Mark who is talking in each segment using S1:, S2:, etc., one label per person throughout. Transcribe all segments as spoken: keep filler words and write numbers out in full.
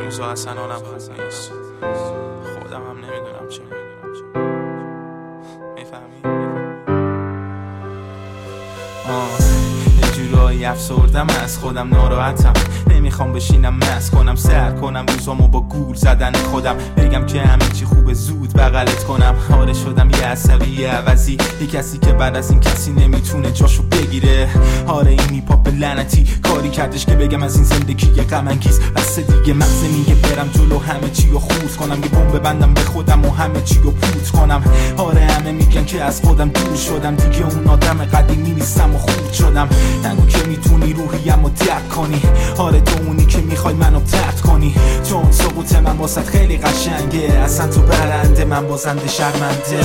S1: روزا اصلا حالم خوب نیست، خودم هم نمیدونم چی میفهمی؟ یه جورایی افسردم از خودم، ناراحتم، نمیخوام بشینم مست کنم، سر کنم روزامو با گول زدن خودم، بگم که همه چی خوبه زود بغلت کنم. آره شدم یه عصبی عوضی، یه کسی که بعد از این کسی نمیتونه جاشو بگیره. آره این هیپاپ لعنتی کاری کردش که بگم از این زندگی غم انگیز بس دیگه. مغز میگه برم جلو همه چی رو خورد کنم، یه بمب ببندم به خودم و همه چی رو پوت کنم. آره همه میگن که از خودم دور شدم، دیگه اون آدم قدیمی نیستم و خورد شدم. نگو که میتونی روحیم رو درک کنی، آره تو اونی که میخوای منو طرد کنی. چون سقوط من واسه خیلی قشنگه، اصلا تو برنده من بازنده شرمنده.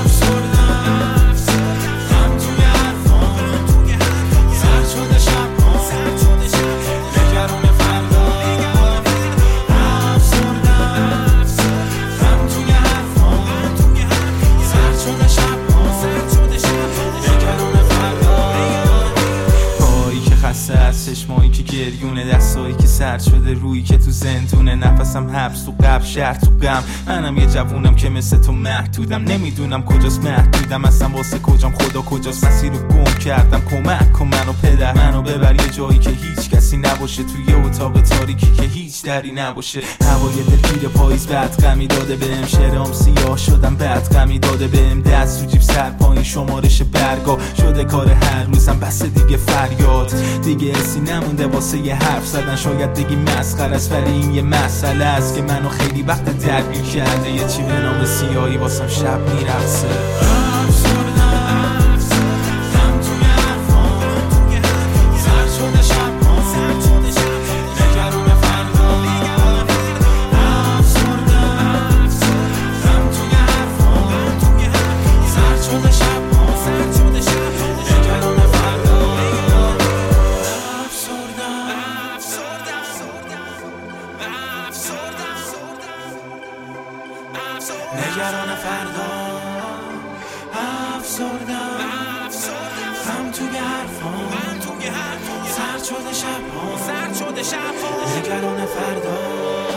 S1: چشمایی که گریونه، دستایی که سرد شده، رویی که تو زندونه، نفسم حبس تو قبل شهر تو غم. منم یه جوونم که مثل تو محدودم، نمیدونم کجاست محدودم، اصلا واسه کجام، خدا کجاست، مسیر رو گم کردم. کمک کن منو پدر، منو ببر یه جایی که هیچ کسی نباشه، توی اتاق تاریکی که هیچ دری نباشه. هوای دلگیر پاییز بعد غمی داده بهم، شعرام سیاه شدم بعد غمی داده بهم. دست تو جیب سر پایین شمارش برگا شده کار هر روزم، بس دیگه فریاد دیگه اسی نمونده واسه یه حرف زدن. شاید بگی مسخره است ولی این یه مسئله است که منو خیلی وقت درگیر کرده. یه چی به نام سیاهی واسم شب میرقصه. نگران فردا، افسردم، غم توی حرفام، سرد شده شب‌ها، نگران فردا.